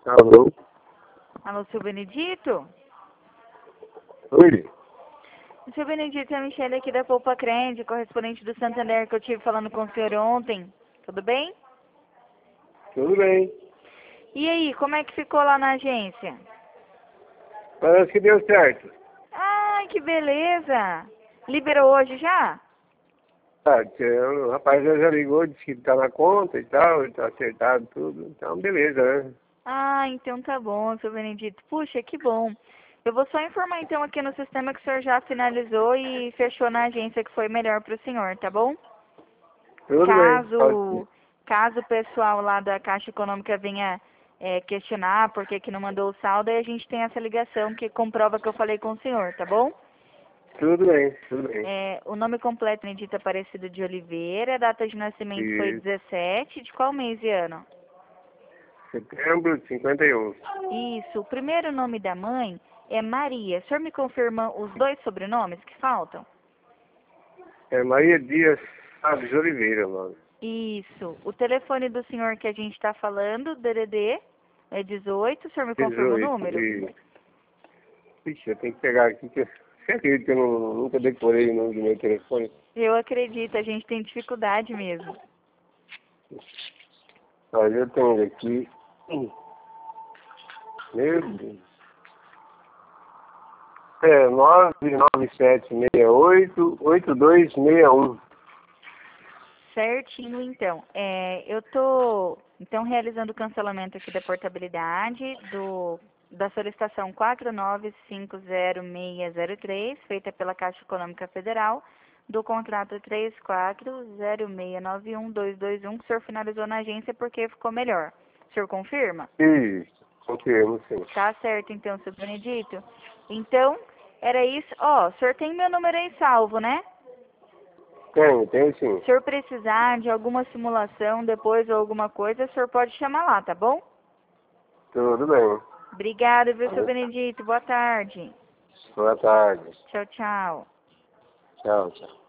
Alô? Alô, seu Benedito? Oi? Seu Benedito, é a Michelle aqui da Poupa Crente, correspondente do Santander, que eu tive falando com o senhor ontem. Tudo bem? Tudo bem. E aí, como é que ficou lá na agência? Parece que deu certo. Ai, que beleza! Liberou hoje já? Tá, o rapaz já ligou, disse que tá na conta e tal, tá acertado tudo. Então, beleza, né? Ah, então tá bom, seu Benedito. Puxa, que bom. Eu vou só informar então aqui no sistema que o senhor já finalizou e fechou na agência que foi melhor para o senhor, tá bom? Tudo bem, pode ser. Caso o pessoal lá da Caixa Econômica venha questionar por que que não mandou o saldo, aí a gente tem essa ligação que comprova que eu falei com o senhor, tá bom? Tudo bem, tudo bem. O nome completo, Benedito Aparecido de Oliveira, a data de nascimento foi E 17, de qual mês e ano? setembro de 51. Isso, o primeiro nome da mãe é Maria. O senhor me confirma os dois sobrenomes que faltam? É Maria Dias Salles de Oliveira, mano. Isso. O telefone do senhor que a gente está falando, DDD, é 18. O senhor me confirma o 18. número? Ixi, eu tenho que pegar aqui, que você acredita que eu nunca decorei o nome do meu telefone? Eu acredito, a gente tem dificuldade mesmo. Olha, eu tenho aqui. Meu Deus. É 99768-8261. Certinho, então. Eu tô então realizando o cancelamento aqui da portabilidade da solicitação 4950603, feita pela Caixa Econômica Federal, do contrato 3406912221, que o senhor finalizou na agência porque ficou melhor. O senhor confirma? Isso, confirmo, sim. Tá certo, então, seu Benedito. Então, era isso. Ó, o senhor tem meu número aí salvo, né? Tenho sim. Se o senhor precisar de alguma simulação depois ou alguma coisa, o senhor pode chamar lá, tá bom? Tudo bem. Obrigada, viu, seu Benedito? Boa tarde. Boa tarde. Tchau, tchau. Tchau, tchau.